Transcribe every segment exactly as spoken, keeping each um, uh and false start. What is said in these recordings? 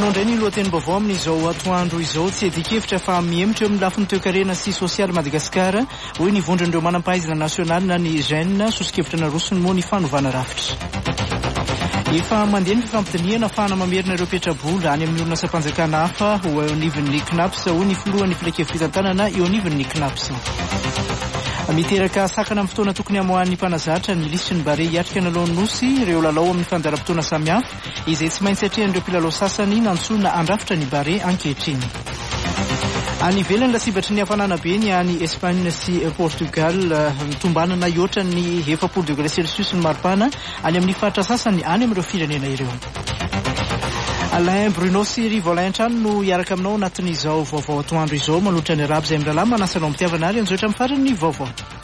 indray ny lohateny-baovao amin'izao atoandro izao tsy adikevitra fa mihemitra eo amin'ny lafiny toe-karena sy sosialy Madagasikara hoy ny vondron'ireo manam-pahaizana nasionaly na ny gène sosikevitra narosony moa ny fanovana rafitra. Efa mandeha ny fifampitaniana ahafahana mamerina ireo petraboly any amin'ny orinasam-panjakana hafa ho eo anivon'ny CNAPS hoy ny filohan'ny filakevim-pitantanana eo anivon'ny CNAPS. Miteraka sakana amin'ny fotoana tokony amohan'ny mpanazatra ny lisitry ny bare hiatrika nalaon'ny nosy ireo lalao amin'ny fandaharam-potoana samihafa izay tsy maintsy atrehan'ireo mpilalao sasany nantsoina andrafitra ny bare ankehitriny. Any ivelany lasibatry ny hafanana be ny any Espagne sy Portugal mitombanana ioatra ny efapolo degré celsius ny maripana any amin'ny faritra sasany any amin'ireo firenena ireo. Alain Bruno sy Rivolin Trano no iaraka aminao anatin'izao vaovao atoandro izao malotra ny arabo izay miralama manasanao mitiavana ary anjoatra amin'ny farany vaovao.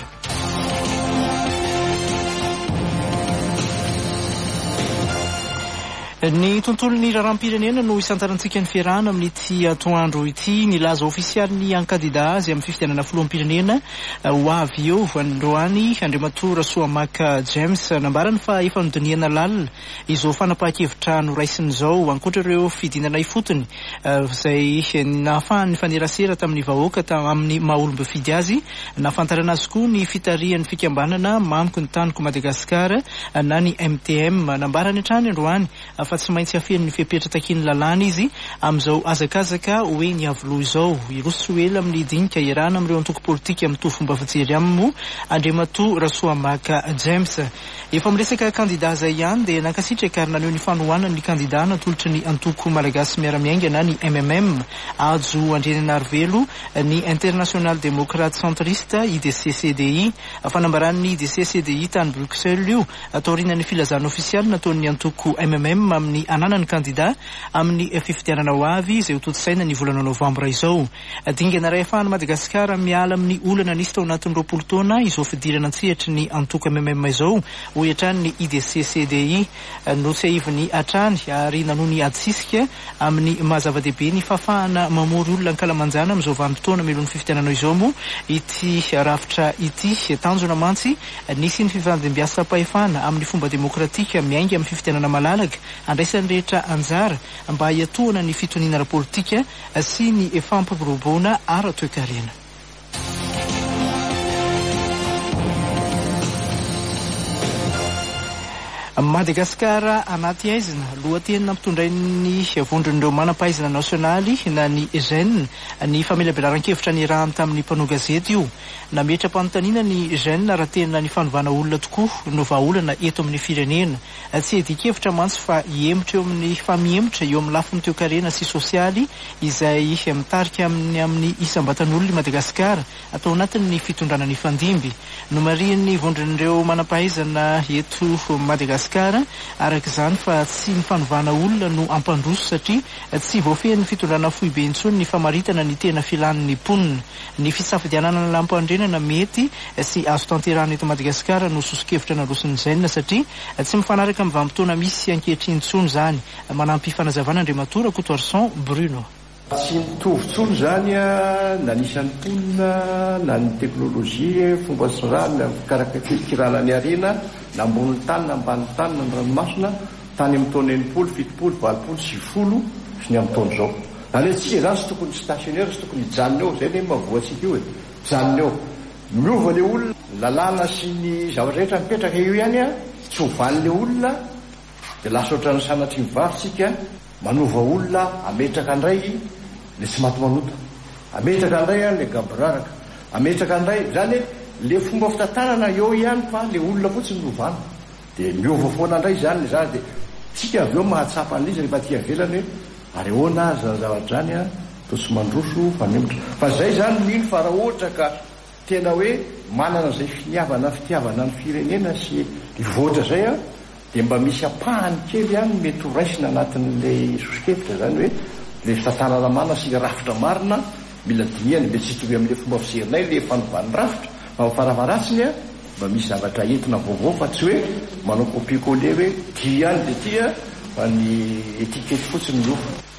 Ny tontolon'ny raharam-pirenena no isantarantsika ny fiarahana amin'ity atoandro ity nilaza ofisialy ny ankandida azy amin'ny fifidianana filoham-pirenena ho avy eo androany Andriamatora Soamaka James nambarany fa efa nodiniana lalina izao fanapahan-kevitra noraisiny izao ankoatra ireo fidinana ifotony izay nahafahany fanerasera tamin'ny vahoaka amin'ny maha-olombe fidy azy nahafantarana azy koa ny fitarihan'ny fikambanana mamiko ny taniko Madagasikara na ny M T M nambarany hatrany androany fa tsy maintsy afen'ny fepetra takiny lalàna izy amin'izao azakazaka hoe ny avoloha izao iroso ela amin'ny dinika irana amin'ireo antoko politika amin'ny tofomba fijery aminy Andriamatora Soamaka James. Efa miresaka kandida zay ihany dia nankasitraka ary naneho ny fanohanany ny kandida natolotry ny antoko malagasy miara-miainga na ny M M M ajo Andriananarivelo ny International Démocrate Centriste I D C C D I fanambaran'ny I D C C D I tany Bruxelles io ataorinan'ny filazana ofisialy nataon'ny antoko M M M amin'ny ananany kandida amin'ny fifidianana ho avy izay ho totosaina ny volana novambra izao. Dingana ray ahafahany Madagasikara miala amin'ny olana nisy tao anatin'ny roapolo taona izao fidirana antsehatra ny antoko M M M izao ho hatrany ny I D C C D I no tsy aiviny hatrany ary nanoho ny adisisika amin'ny mahazava-dehibe ny fahafahana mamory olona ankalamanjana amin'izao vanim-potoana melon'ny fifidianana izao moa ity rafitra ity tanjona mantsy nisy ny fifandimbiasam-pahefana amin'ny fomba demokratika miainga amin'ny fifidianana malalaka andraisan'ny rehetra anjara mba hiatohana ny fitoniana ara-politika sy ny fampirobona ara-toe-karena. Madagasikara anaty aizina lohateny nampitondray ny vondron'ireo manam-pahaizana nasionaly na ny gène ny famelabearan-kevitra ny rahany tamin'ny mpanao gazety io nametra mpanontaniana ny gène raha tena ny fanovana olona tokoa no vahaolana eto amin'ny firenena tsy adikevitra mantsy fa hiemitra eo amin'ny famihemitra eo amin'ny lafiny toe-karena sy sosialy izay mitarika amin'ny amin'ny isam-batan'olona i Madagasikara atao anatin'ny fitondrana ny fandimby no marian'ny vondron'ireo manam-pahaizana eto Madagasikara araka izany fa tsy ny fanovana olona no ampandroso satria tsy voafehin'ny fitondrana foibe intsony ny famaritana ny tena filan'ny ponina ny fisafidianana lampandrenana mety sy azo tanterahana eto Madagasikara no sosikevitra narosony gène satria tsy mifanaraka amin'ny vanim-potoana misy ankehitriny intsony zany manampy fanazavana Andriamatora Coutoarson Bruno. Tsy mitovy tsony zany na nisan'ny ponina na ny teknôlôjia fomba sorana karakakirana ny arena na ambony tany na ambany tany na ny ranomasina tany amin'ny taona enimpolo fitopolo valopolo sivifolo sy ny amin'ny taona izao zany hoe tsy zany sy tokony stationnaire sy tokony hijanona eo zay ny mahavoatsika io e janona eo miova le olona lalàna sy ny zavatra rehetra mipetraka eo ihany a tsy hovan'le olona dia lasa ohatrany sanatry ny vavitsika manova olona ametraka andray le tsy maty manota ametraka andray a le gabraraka ametraka andray zany le fomba fitantanana eo ihany fa le olona fotsiny novana dia miova foana andray zany zany dia tsika avy eo mahatsapa an'izy rehefa tia velany hoe ary ahoana azy zavatra zany a to tsy mandroso fanemotra fa zay zany mino fa raha ohatra ka tena hoe manana zay finiavana fitiavana ny firenena sy ivoatra zay a dia mba misy apahany kely ihany mety ho raisina anatin'le sosikevitra zany hoe le fitantanana mana sy rafitra marina mila diniany mety sy tovy amin'le fomba fizerinay le fanovany rafitra fa faravaratsiny a mba misy zavatra entina vaovao fa tsy hoe manao kopie-coller hoe ty ihany dia ty a fa ny etikety fotsiny io.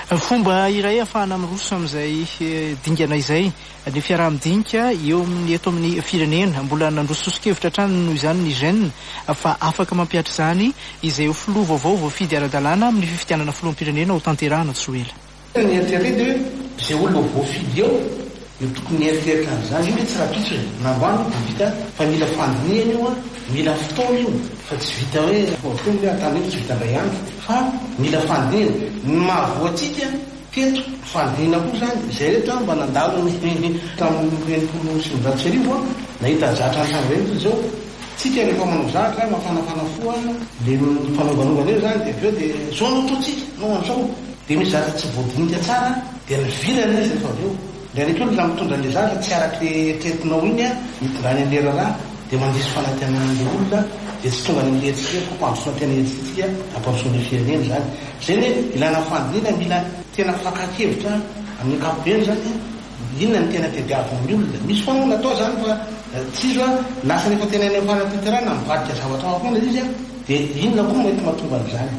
Fomba iray ahafahana miroso amin'izay dingana izay ny fiaraha-midinika eo amin'ny eto amin'ny firenena mbola nandrososokevitra hatrany noho izany ny gène fa afaka mampiatra izany izay ho filoha vaovao voafidy ara-dalàna amin'ny fifidianana filoham-pirenena ho tanterahana Tsoela. Ny eritrereto hoe izay olona voafidy eo no tokony eritreretra an'izany io hoe tsy rapitso namboany dia vita fa mila fandiniana io a mila fotoana io fa tsy vita hoe fotoana hoe atany hoe tsy vita indray andro fa mila fandiniana ny mahavoatsika teto fandiniana koa zany izay rehetra mba nandalo tamin'ny enimpolo sy valonjato sy arivo a nahita zatra an'izany zao tsika rehefa manao zatra mafanafana foa le fanaovanovana eo zany dia aveo dia zao no ataotsika nao an'izao dia misy zatra tsy voadinika tsara dia nivilana izy rehefa aveo le rehetra la mitondra le zatra tsy arak'le tretinao iny a mitondrany an'le raharaha dia mandisy fanantenan'le olona dia tsy tonga ny letsika fa mpandrosoana tena etsitsika ampandrosoana firenena zany zay ny ilana fandiniana mila tena fakakevitra amin'ny ankapobeny zany inona ny tena tediavo amin'ny olona misy foana natao zany fa tsy izy a lasa rehefa tena eny fanantenterana mivadika zavatra mahafoana izy a dia inona koa mety mahatonga an'izany.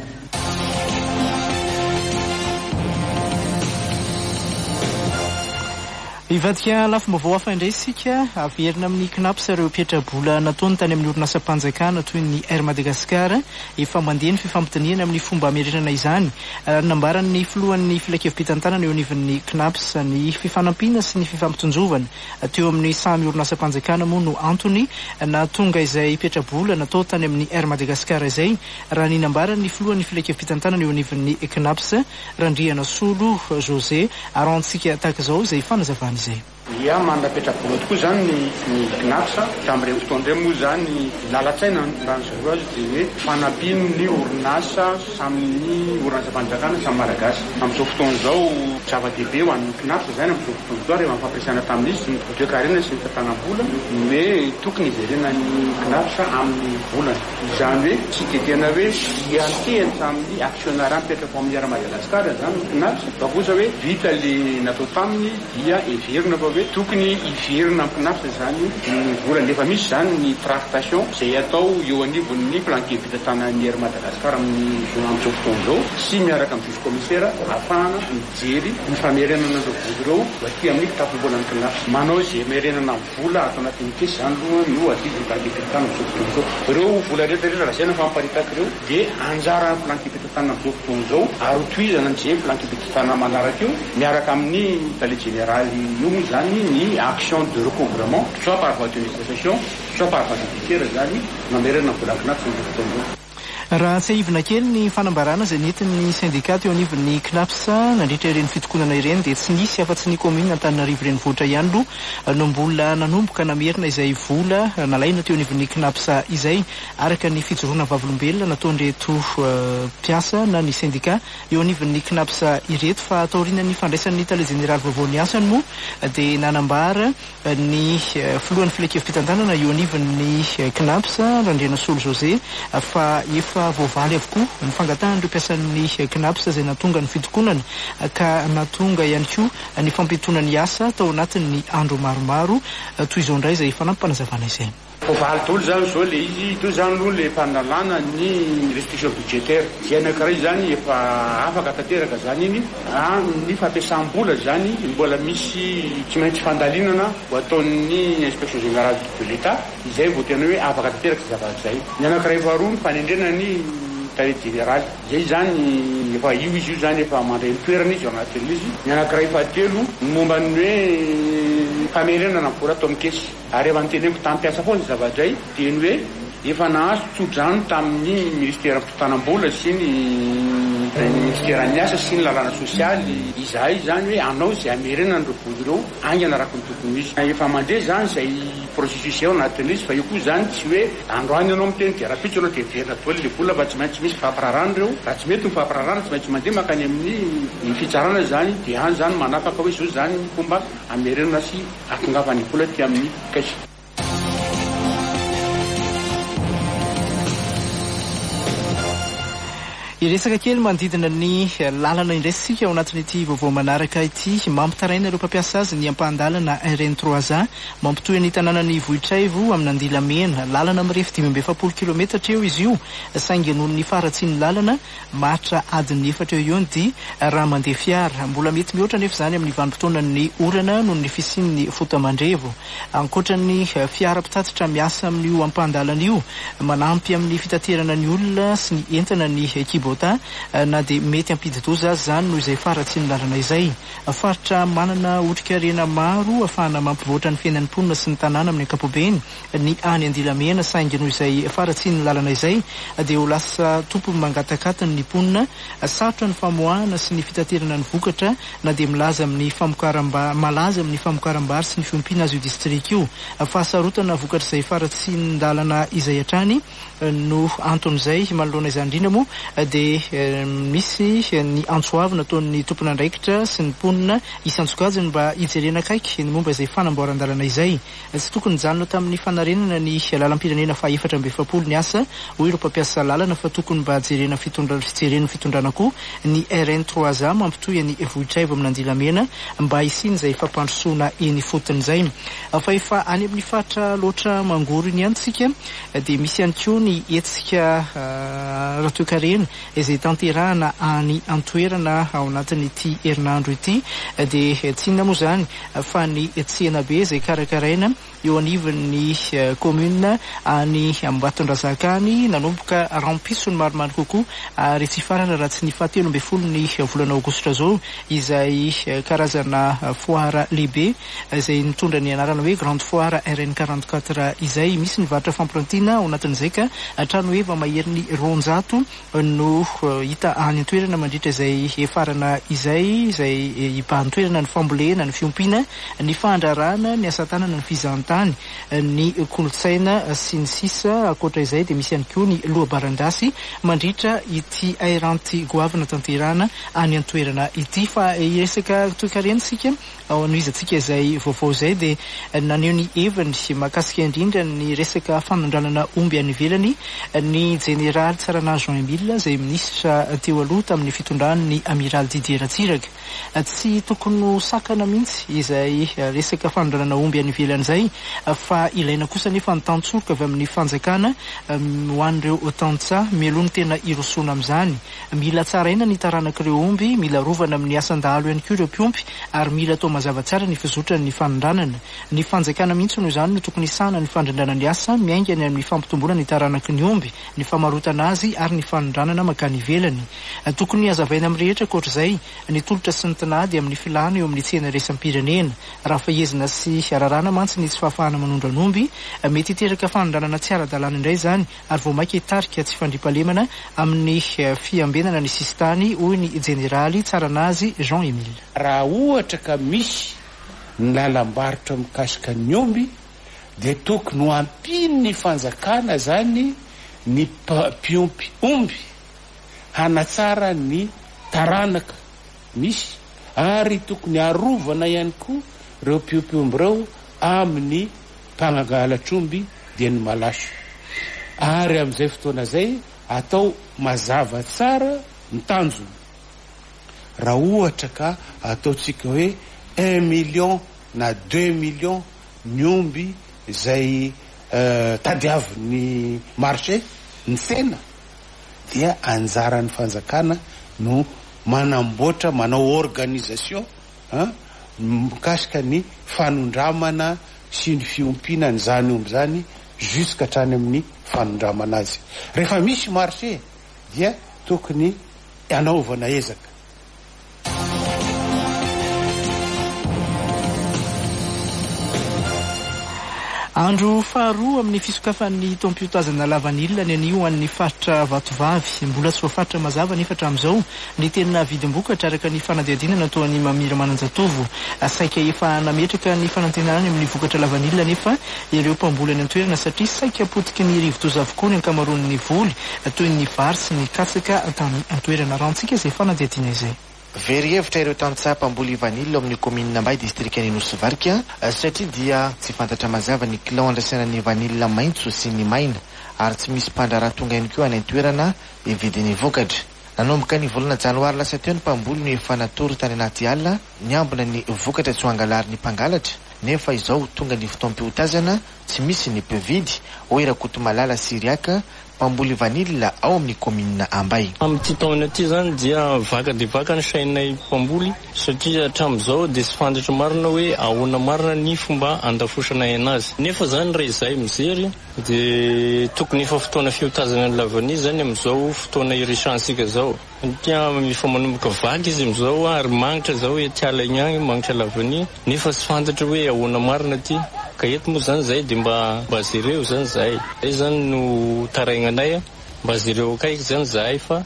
Ivadika lafim-baovao hafa indray isika averina amin'ny knaps ireo pietrabola nataony tany amin'ny orinasam-panjakana toy ny Air Madagascar efa mandeha ny fifampitaniana amin'ny fomba hamerenana izany. Nambaran'ny filohan'ny filakevi-pitantanana eo anivon'ny knaps ny fifanampiana sy ny fifampitonjovana teo amin'ny samy orinasam-panjakana moa no antony na tonga izay pietrabola natao tany amin'ny Air Madagascar izay raha ny nambaran'ny filohan'ny filakevi-pitantanana eo anivon'ny knaps Randriana Solo José arantsika tahaka izao izay fanazavana izay. Ia mandapetrabola tokoa zany ny ny knaps tamin'ireny fotoana moa zany lalatsaina raha ny zareo azy dia hoe fanampiany ny orinasa samyny orinasam-panjakana samy malagasy amin'izao fotoana izao zava-dehibe ho an'ny knaps zany amin'izao fotoana izao rehefa fampiasana tamin'izy ny vodio-karena sy ny fatanam-bola hoe tokony ijerena ny knaps amin'ny volana izany hoe tsy dia tena hoe iantehany tamin'ny actionnaire mipetraka amin'ny Air Madagascar zany ny knaps fa kosa hoe vita le natao taminy dia everina fa hoe tokony iverina amin'ny knaps zany ny volana efa misy zany ny tractation izay atao eo anivon'ny planquet-pitantanan'ny Air Madagascar amin'ny amin'izao fotoana izao sy miaraka amin'ny juge commissaire ahafahana mijery ny famerenana ireo vola ireo aty amin'ny kitapom-bola ny knaps manao izay merenana amin'ny vola atao anatin'ny kesy zany aloha no adidiny planquet-pitantanana amin'izao fotoana izao ireo vola rehetrarehetra raha zay na famparitaka ireo dia anjara planquet-pitantanana amin'izao fotoana izao ary tohizana amin'izay planquet-pitantanana manaraka eo miaraka amin'ny tale généraly io moa zany ni action de recouvrement soit par voie de négociation soit par voie judiciaire zany mamerana vola knaps ny fotoana izao. Raha tsy ahivina kely ny fanambarana izay nentin'ny syndicat eo anivon'ny knaps nandritra ireny fitokonana ireny dia tsy nisy afa-tsy ny commune Antananarivo renivohitra ihany no no mbola nanomboka namerina izay vola nalaina teo anivon'ny knaps izay araka ny fijoroana vavolombelona nataon'ireto mpiasa na ny syndicat eo anivon'ny knaps ireto fa ataorian'ny fandraisan'ny tale général vaovao ny asany moa dia nanambara ny filohan'ny filakevi-pitantanana eo anivon'ny knaps Randriana Solo José fa efa voavaly avokoa ny fangatahana ireo mpiasan'ny knaps izay natonga ny fitokonana ka natonga ihany koa ny fampitonany asa tao anatin'ny andro maromaro toy izao indray izay efa nampanazavana izay. Voavaly daholo zany zao le izy toy zany aloha le mpanalana ny restriction budgétaire zay anankiray zany efa afaka tanteraka zany iny ny fampiasam-bola zany mbola misy tsy maintsy fandalinana ho ataon'ny inspection générale de l'État izay vao tena hoe afaka tanteraka zavatra zay. Ny anankiray faharoa ny fanendrena ny tale général zay zany efa io izy io zany efa mandray ny toerana izy ao anatin'izy. Ny anankiray fahatelo ny momba ny hoe famerenana vola atao amin'ny kesy ary efa nyteneniko tampiasa foana zavadray dia ny hoe efa nahazo tsodrano tamin'ny ministère fitanam-bola sy ny ministère-ny asa sy ny lalàna sosialy izahay zany hoe anao izay amerenana ireo vola ireo angy anaraka ny tokony izy efa mandeha zany izay processus ao anatin'izy fa io koa zany tsy hoe androany ianao miteny dia rapitso anao dia verina toely le vola mba tsy maintsy misy fampirarana ireo raha tsy mety ny fampirarana tsy maintsy mandeha makany amin'ny fitsarana zany dia any zany manapaka hoe zao zany fomba amerenana sy akongavany vola ty amin'ny caisse. Iresaka kely manodidina ny lalana indraisika ao anatin'ity vaovao manaraka ity. Mampitaraina ireo mpampiasa azy ny ampandalana R N trois A mampitohy ny tanànan'ny Vohitraivo amin'ny Andilamena. Lalana mirefy dimy amby efapolo kilometatra eo izy io, saingy noho ny faratsiany lalana matra adiny efatra eo eo di raha mandeha fiara. Mbola mety mihoatra nefa zany amin'ny vanim-potoanan'ny orana noho ny fisian'ny fotamandrevo. Ankoatran'ny fiara mpitatitra miasa amin'io ampandalana io, manampy amin'ny fitaterana ny olona sy ny entana ny kibota na de mety ampididoza azy zany noho izay faratsiany lalana izay. Faritra manana otrik'arena maro ahafahana mampivoatra ny fiainan'ny mponina sy ny tanàna amin'ny ankapobeny ny any Andilamena, saingy noho izay faratsiany lalana izay de ho lasa tompony mangatakatany ny mponina, sarotra ny famoahana sy ny fitaterana ny vokatra na de milaza amin'ny famokaram-bary malaza amin'ny famokaram-bary sy ny fiompiana azy io district io. Fahasarotana vokatra izay faratsiany lalana izay hatrany no anton'izay manoloana izany indrindra moa de misy ny antsoavina ataon'ny tompona andraikitra sy ny mponina isantsokajiny mba hijerena akaiky ny momba izay fanamboaran-dalana izay. Tsy tokony janona tamin'ny fanarenana ny lalam-pirenena fa efatra amby efapolo ny asa ho ireo mpampiasa lalana fa tokony mba jerena fitondra fijerena fitondrana koa ny R N trois A mampitohy ny Vohitraivo amin'ny Andilamena mba hisiny izay fampandrosoana eny fotony izay. Fa efa any amin'ny faritra loatra mangoro iny ihany tsika de misy ihany koa ny etsika raha toekarena izay tanterahana any antoerana ao anatin'ity herinandro ity de tsy inona moa zany fa ny tsena be izay karakaraina eo anivon'ny commune any Ambatondrazaka any nanomboka rampisony maromaro kokoa ary tsy farana raha tsy ny fahatelo amby folo ny volana aogositra zao izay karazana foara lehibe izay nitondra ny anarana hoe grande foire R N quarante-quatre izay misy ny varitra fampirantiana ao anatin'izay ka hatrany hoe va mahery ny roanjato no hita any antoerana mandritra izay efarana izay izay ipahantoerana ny fambolena, ny fiompiana, ny fandrarana, ny asatanana, ny fizahantany, ny kolotsaina sy ny sisa. Akoatra izay de misy ihany koa ny lohabarandasy mandritra ity airanty goavana tanterana any antoerana ity. Fa iresaka toekarentsika ao an'izantsika izay vaovao izay de naneho ny heviny mahakasika indrindra ny resaka fanondranana omby any ivelany ny jeneraly Tsarana Jean Emile izay minisitra teo aloha tamin'ny fitondrany amiral Didier Ratsiraka. Tsy tokony ho sakana mihitsy izay resaka fanondranana omby any ivelany izay, fa ilaina kosa nefa ny tantsoroka avy amin'ny fanjakana ho an'ireo tantsa mialoha ny tena irosoana amin'izany. Mila tsaraina ny taranak'ireo omby, mila rovana amin'ny asandalo ihany koa ireo mpiompy ary mila atao mazava tsara ny fizotran'ny ny fanondranana. Ny fanjakana mihitsy noho izany no tokony isana ny fandrindrana ny asa miaingany amin'ny fampitomboana ny taranaky ny omby, ny famarotana azy ary ny fanondranana makany ivelany. Tokony hazavaina amin'ny rehetra akoatr'izay ny tolotra sy ny tinady amin'ny filana eo amin'ny tsena raisam-pirenena. Raha fahezina sy ararana mantsy ny tsy fahafahana manondra ny omby mety hiteraka fanondranana tsy ara-dalàna indray zany ary vao maika hitarika tsy fandripahalemana amin'ny fiambenana ny sistany hoy ny jeneraly Tsaranazy Jean Emile. Raha ohatra ka misy ny lalam-barotra mikasika ny omby de tokony ho ampiny ny fanjakana zany ny mpiompy omby hanatsara ny taranaka misy ary tokony arovana ihany koa reo mpiompy omby reo amin'ny mpanangalatr'omby dia ny malaso. Ary amin'izay fotoana zay atao mazava tsara ny tanjony. Raha ohatra ka ataotsika hoe un million na deux millions ny omby zay uh, tadiavin'ny marché ny tsena dia anjaran'ny fanjakana no manamboatra manao organisation mikasika ny fanondramana sy ny fiompiana ny zany omby zany jusqu'à hatrany amin'ny fanondramana azy. Rehefa misy marché dia tokony anaovana ezaka. Andro faharoa amin'ny fisokafan'ny tompiotazana lavanilina ny anio amin'ny faritra Vatovavy. Mbola tsy voafaritra mazava nefa hatramin'izao ny tena vidim-bokatra araka ny fanadihadinana toa ny Mamira Mananjatovo. Saika efa nametraka ny fanantenana amin'ny vokatra lavanilina nefa ireo mpamboly any antoerana satria saika apotiky ny rivodoza avokoa ny ankamaroan'ny voly toy ny vary sy ny katsaka tany antoerana. Rantsika izay fanadihadina izay. Very hevitra ireo tantsapa mpamboly vanilina amin'ny commune Ambay district any Nosy-Varika satria dia tsy fantatra mazava ny kilao andraisana ny vanilina maitso sy ny maina ary tsy misy mpandraraha tonga ihany koa any antoerana hividy ny vokatra. nanomboka ny volana janoary lasa teo ny mpamboly ny fanatory tany anaty alina niambina ny vokatra tsy ho angalary ny mpangalatra nefa izao tonga ny fotoam-piotazana tsy misy ny mpividy hoy Rakoto Malala Siriaka mpamboly vanila ao amin'ny komina Ambay. Amin'ity taona ity zany dia vaka dia vaka ny sainay mpamboly satria hatramin'izao dia tsy fantatra marina hoe ahoana marina ny fomba andafosanay anazy. Nefa zany raha izay mijery dia tokony efa fotoana fiotazana ny lavany zany amin'izao fotoana irisansika zao. Tia efa manomboka vaky izy amin'izao ary magnitra zao ety ala igny agny magnitra lavany nefa tsy fantatra hoe ahoana marina ty. Ka eto moa zany zay dia mba mba zereo zany zay zay zany no tarainanay mba zereo kaiky zany zahay fa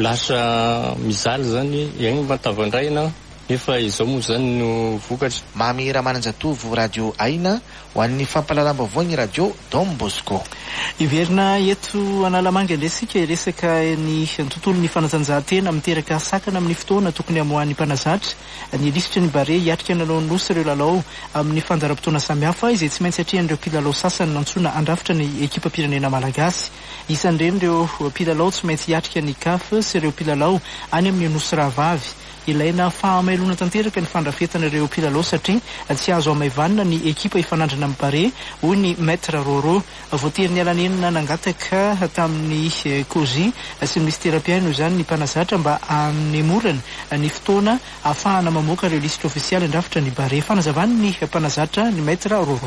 lasa mizaly zany igny matavandraina efa izao moa zany no vokatra. Mamy Ramananjatovo radio Aina ho an'ny fampalalambavao ny radio Dom Bosco. Iverina eto Analamanga indresika resaka ny tontolon'ny fanatanjahantena miteraka sakana amin'ny fotoana tokony amohan'ny mpanazatra ny lisitra ny bare hiatrika nanao nosy ireo lalao amin'ny fandaram-potoana samihafa izay tsy maintsy atrihan'ireo mpilalao sasany nantsoina andrafitra ny ekipa pirenena malagasy. Isan'ireny ireo mpilalao tsy maintsy hiatrika ny C A F sy ireo mpilalao any amin'ny nosy rahavavy. Ilaina fahamailona tanteraka ny fandrafetana ireo mpilalao satria tsy azo amaivanina ny ekipa ifanandrana amin'ny bare hoy ny Maître Roro. Voatery ny alanenina nangataka tamin'ny Kozy sy ny ministera-piaino izany ny mpanazatra mba hanemorana ny fotoana ahafahana mamoaka ireo lisitra ofisialy andrafitra ny bare. Fanazavany ny mpanazatra ny Maître Roro.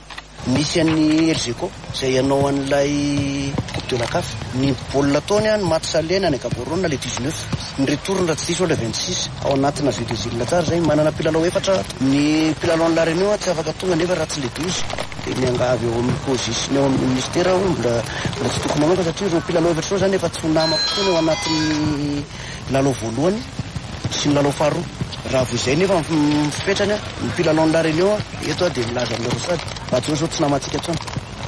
Misy an'ny Erzeko izay ianao an'ilay Coupe de la C A F ny baolina taony any maty salena ny Gaborone le dix-neuf ny retour ny ratsisy le vingt-six ao anatina jeu des îles tsara zay manana mpilalao efatra ny mpilalao la Réunion tsy afaka tonga nefa ratsy le douze dia miangavy eo amin'ny position eo amin'ny ministère mbola mbola tsy tokony mamoaka satria ireo mpilalao efatra ireo zany efa tsy ho namako foana eo anatin'ny lalao voalohany sy ny lalao faharoa. Raha vo izay nefa mifipetrany ny mpilalao la Réunion eto dia milaza amin'ireo sady Badio zao tsy namatsika tsony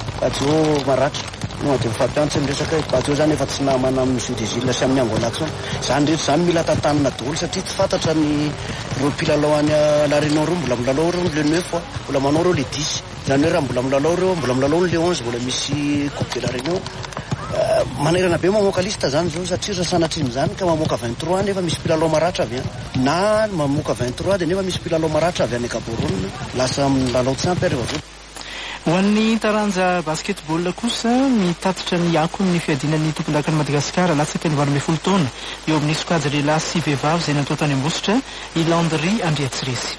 Badio maratra no dia mifampiantsy miresaka Badio zany efa tsy namana amin'ny jeu des îles sy amin'ny Angola tsony. Zany rehetra zany mila tantanina daholo satria tsy fantatra ny ireo mpilalao any la Réunion reo mbola milalao reo le neuf mbola manao reo le dix zany hoe raha mbola milalao reo mbola milalao le onze mbola misy Coupe de la Réunion manerana be mamoaka lista zany zao satria raha sanatriny zany ka mamoaka vingt-trois nefa misy mpilalao maratra avy any na mamoaka vingt-trois dia nefa misy mpilalao maratra avy any Gaborone lasa amin'ny lalao tsy ampy areo avy. Ho an'ny taranja basketball kosa mitatitra ny akony ny fiadinan'ny tompon-dakan'i Madagasikara latsaka ny valo ambin'ny folo taona eo amin'ny sokajy lehilahy sy vehivavy izay natao tany Ambositra i Landry Andriatsiresy.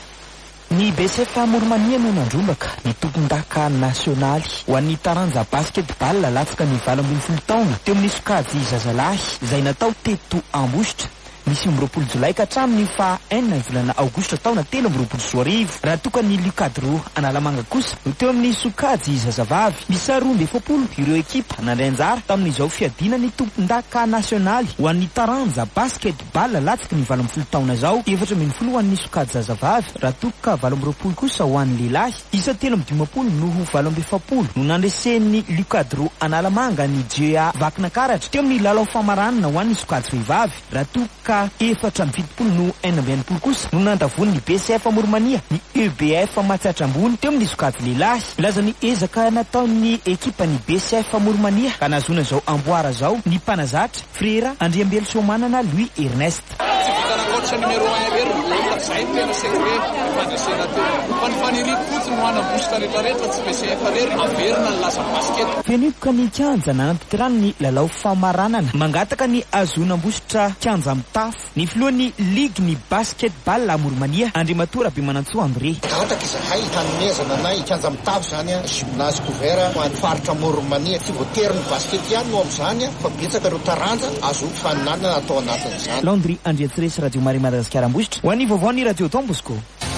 Ny B C F Morimania no nandrombaka ny tompon-daka nasionaly ho an'ny taranja basketball latsaka ny valo ambin'ny folo taona teo amin'ny sokajy zazalahy izay natao teto Ambositra misy ambiroapolo jolay ka hatramin'ny faha enina ny volana aogositra taona telo ambiroapolo sy roa arivo. Raha toka ny Lucadro Analamanga kosa no teo amin'ny sokajy zazavavy misy roa amby efapolo ireo ekipa nandray anjara tamin'izao fiadina ny tompon-daka nasionaly ho an'ny taranja basketball latsaka ny valo ambin'ny folo taona zao efatra ambin'ny folo ho an'ny sokajy zazavavy. Raha toka valo amby roapolo kosa ho an'ny lehilahy isa telo amby dimapolo noho valo amby efapolo no nandresen'ny Lucadro Analamanga ny J A Vakinakaratra teo amin'ny lalao famaranana ho an'ny sokajy vehivavy. Raha toka efatra amby fitopolo no enina amby enimpolo kosa no nandavony ny B C F Morimania ny E B F Matsatra Ambony teo amin'ny sokajy lehilahy. Ilaza ny ezaka nataon'ny ekipa ny B C F Morimania ka nazona zao amboara zao ny mpanazatra Frera Andriambelo Somanana Louis Ernest. Coach numéro un ever zay tena seny hoe fandrasena teo fanifaniriako fotsiny ho ana bositra rehetrarehetra tsy B C F rery averina ny lasa basket. Fenioka ny kianja nanampitirana ny lalao famaranana mangataka ny azonam-bositra kianja amin'ny tafo ny filohan'ny ligue ny basketball Morimania Andriamatora be manantsoa André. Gataka izahay hanomezana anay kianja amin'ny tafo zany a gymnase couvert ho an'ny faritra Morimania tsy voatery ny basket ihany no amin'izany fa betsaka ireo taranja azo faninanana atao anatin'izany. Landry Andriatsiresy Radio Maria Madagasikara Ambositra ho an'ny vaovao ny Radio Dom Bosco.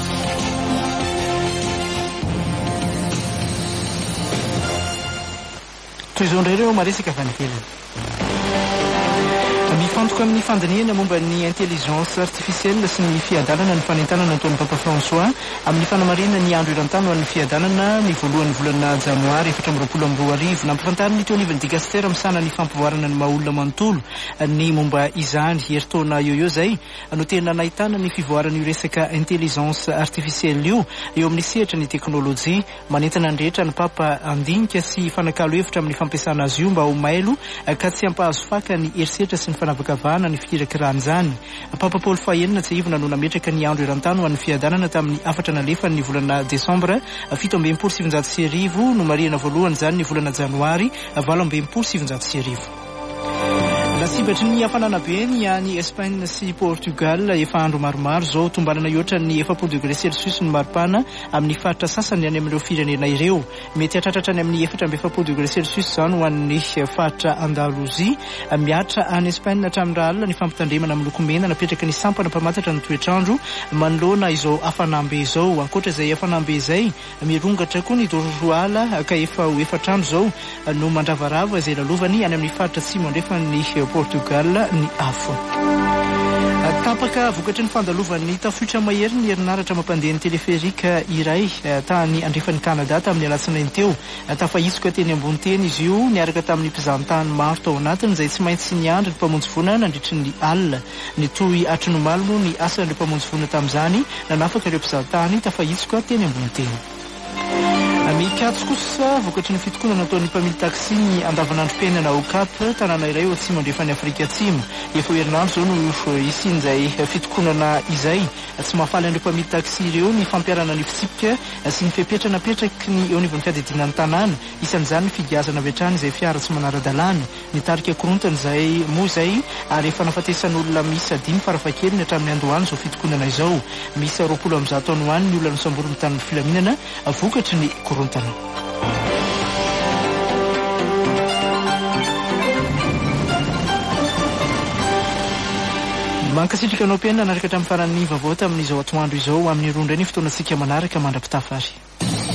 Toy izao indray ireo maresaka fanifely. Mifantoka amin'ny fandiniana momba ny intelligence artificielle sy ny fiadanana ny fanentanana ataon'ny Papa François amin'ny fanamarina ny andro iran-tany ho an'ny fiadanana ny voalohan'ny volana janoary efatra amby roapolo amby roa arivo nampifantariny teo anivon'ny dikastera misana ny fampivoarana ny maha-olona manontolo ny momba izany heritaona eo eo zay no tena nahitana ny fivoaran'io resaka intelligence artificielle io eo amin'ny sehatra ny teknôlôjia manentana ny rehetra ny Papa andinika sy fanakalo hevitra amin'ny fampiasana azy io mba ho mailo ka tsy hampahazo faka ny herisetra sy ny fanavaka fikavahana ny fikirakirana izany. Papapaolo fahaenina tsy ivona no nametraka ny andro eran-tany ho an'ny fiadanana tamin'ny afatra nalefa ny volana desambra fito amby enimpolo sivinjato sy arivo no marihana voalohany izany ny volana janoary valo amby enimpolo sivinjato sy arivo. Lasibatry ny hafanana be ny any Espagne sy Portugal efa andro maromaro zao tombanana ioatra ny efapolo degré celsius ny maripana amin'ny faritra sasany any amin'ireo firenena ireo. Mety hatratratra any amin'ny efatra amby efapolo degré celsius izany ho an'ny faritra Andalozia. Miatra any Espagne hatramin'ny raha alina ny fampitandremana amin'ny loko mena napetraka ny sampana mpamantatra ny toetrandro manoloana izao hafanambe izao. Ankoatra izay hafanambe izay mirongatra koa ny dorozoala ka efa ho efatrandro zao no mandravarava izay lalovany any amin'ny faritra atsimo andrefany Portugal ny afo. Tapaka vokatry ny fandalovan'ny tafiotra mahery ny herinaratra mampandeha ny teleferika iray tany andrefan'ny Kanada tamin'ny alatsinainy teo. Tafahitsika teny ambony teny izy io niaraka tamin'ny mpizahatany maro tao anatiny izay tsy maintsy niandry ny mpamonjy voina nandritry ny alina. Ny toy atrinomalino ny asan'ireo mpamonjy voina tamin'izany nanafaka ireo mpizahatany tafahitsika teny ambony teny. Mikatso kosa vokatry ny fitokonana nataon'ny mpamily taksi ny andavanandrom-piainana ao Cap tanàna iray ao atsimo andrefany Afrika Atsimo. Efa herinandro zao no isin'izay fitokonana izay. Tsy mahafaly an'ireo mpamily taksi ireo ny fampiarana ny fitsipika sy ny fipetranapetraky ny eo anivon'ny fiadidinan'ny tanàna. Isan'izany ny figiazana avy hatrany izay fiara tsy manara-dalàna. Ny tarika korontana izay moa izay ary efa nafatesan'olona miisa dimy farafahakeliny hatramin'ny andohany izao fitokonana izao. Miisa roapolo amby zato taona ho any ny olona nosamboriny tamin'ny filaminana vokatry ny korontana. Mankasitrika anao mpiaina naraka hatramin'ny faran'ny vaovao tamin'izao atoandro izao amin'ny rondra ny fotoanantsika manaraka mandrapitafary.